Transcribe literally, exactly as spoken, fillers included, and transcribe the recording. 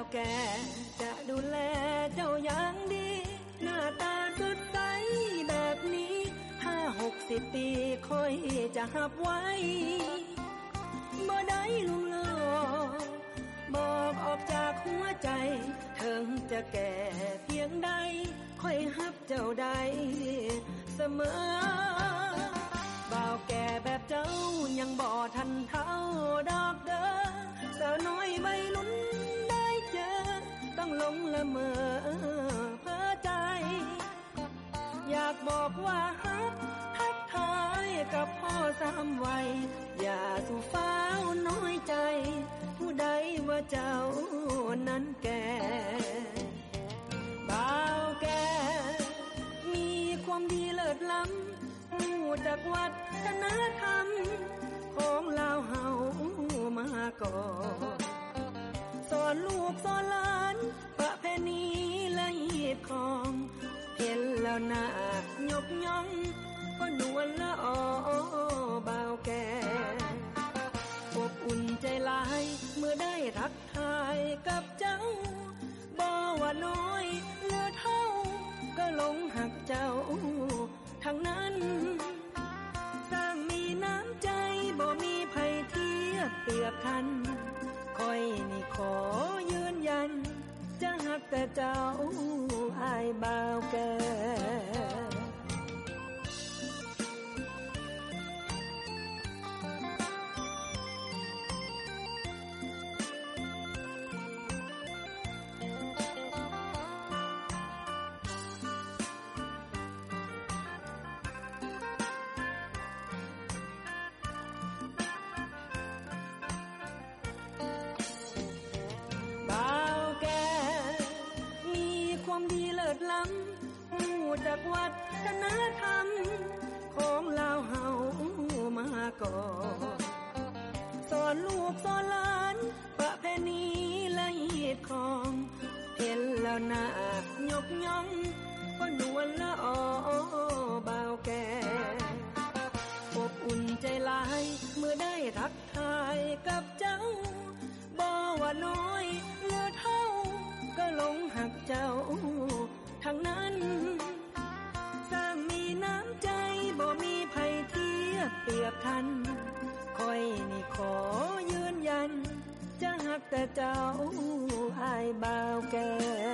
แก่จะดูแลเจ้าอย่างดีหน้าตาสดใสแบบนี้ห้าหกสิบปีค่อยจะหับไว้บ่ได้ลุงลอบอกออกจากหัวใจถึงจะแก่เพียงใดค่อยหับเจ้าใดเสมอบ่าวแก่แบบเจ้ายังบ่ทันเท่าดอกเด้อสาวน้อยใบลุ้นได้เจอต้องหลงละเมอเพ้อใจอยากบอกว่าฮักทักทายกับพ่อสามวัยอย่าสู่ฟ้าวน้อยใจผู้ใดว่าเจ้านั้นแก่บ่าวแก่มีความดีเลิศล้ำรู้จักวัฒนธรรมของลาวเฮามาก่อนสอนลูกสอนหลานประเพณีและฮีบของเห็นแล้วน่ายกย่องก็นวลละออบ่าวแก่อบอุ่นใจหลายเมื่อได้ทักทายกับเจ้าบ่ว่าน้อยหรือเท่าก็หลงหักเจ้าทั้งนั้นสร้างมีน้ำใจบ่มีภัยเทียบเปรียบทันคอยนี่ขอยืนยันจะหักแต่เจ้าอ้ายบ่าวแก่ดีเลิศล้ำรู้จักวัฒนธรรมของลาวเฮามาก่อนสอนลูกสอนหลานประเพณีและฮีบของเห็นแล้วน่ายกย่องก็นวลละออบ่าวแก่อบอุ่นใจหลายเมื่อได้ทักทายกับเจ้าบ่ว่าน้อยหรือเท่าก็หลงหักเจ้าทั้งนั้นสร้างมีน้ำใจบ่มีภัยเทียบเปรียบทันคอยนี่ขอยืนยันจะหักแต่เจ้าอ้ายบ่าวแก่